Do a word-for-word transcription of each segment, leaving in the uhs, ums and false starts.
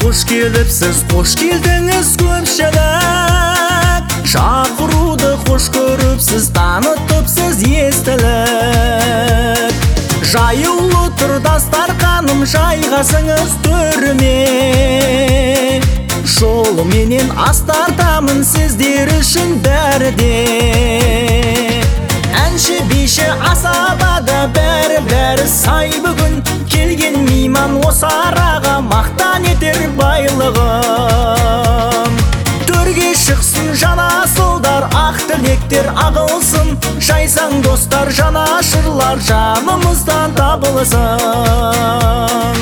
Қош келіпсіз, қош келдіңіз көпшілік. Шақыруды қош көріпсіз, танытыпсыз естілік. Жайылы тұр дастарқаным, жайғасыңыз төріме. Жолыменен астартамын сіздер үшін бәріде. Әнші биші асабада бәрі-бәрі сай бүгін. Келген мейман осы араға мақтан етер байлығым. Төрге шықсын жанасылдар, ақ тілектер ағылсын. Жайсаң достар, жанашырлар жанымыздан табылсын.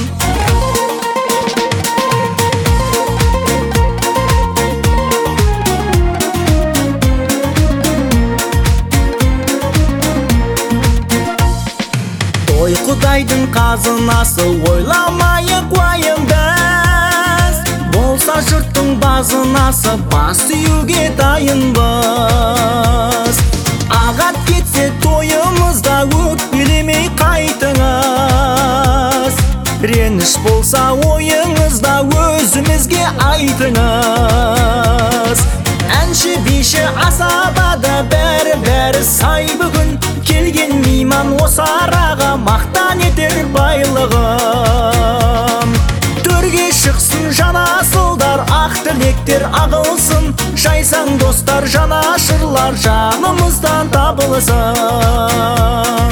Ой құдайдың қазынасы, ойламайық уайым біз. Болса жұрттың базынасы, бас сүйуге дайынбыз. Ағат кетсе тойымызда өкпелемей қайтыңыз. Реніш болса ойыңызда өзімізге айтыңыз. Әнші биші асабада бәрі-бәрі сай бүгін. Келген мейман осы араға мақтан етер байлығым. Төрге шықсын жанасылдар, ақ тілектер ағылсын. Жайсаң достар, жанашырлар жанымыздан табылсын.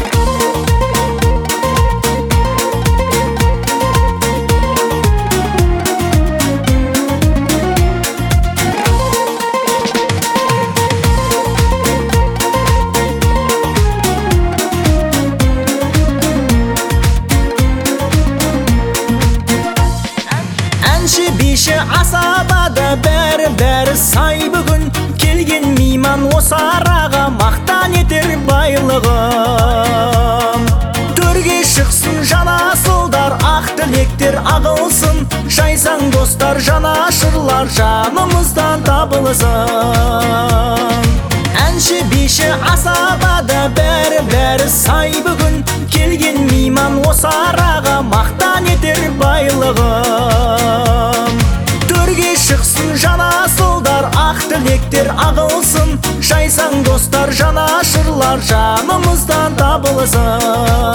Әнші биші асабада бәрі-бәрі сай бүгін. Келген мейман осы араға мақтан етер байлығым. Төрге шықсын жанасылдар, ақ тілектер ағылсын. Жайсаң достар, жанашырлар жанымыздан табылсын. Әнші биші асабада бәрі-бәрі сай бүгін. Келген мейман осы араға мақтан етер байлығым. Төрге шықсын жанасылдар, ақ тілектер ағылсын. Жайсаң достар, жанашырлар жанымыздан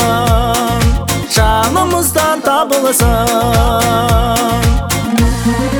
табылсын. Жанымыздан табылсын.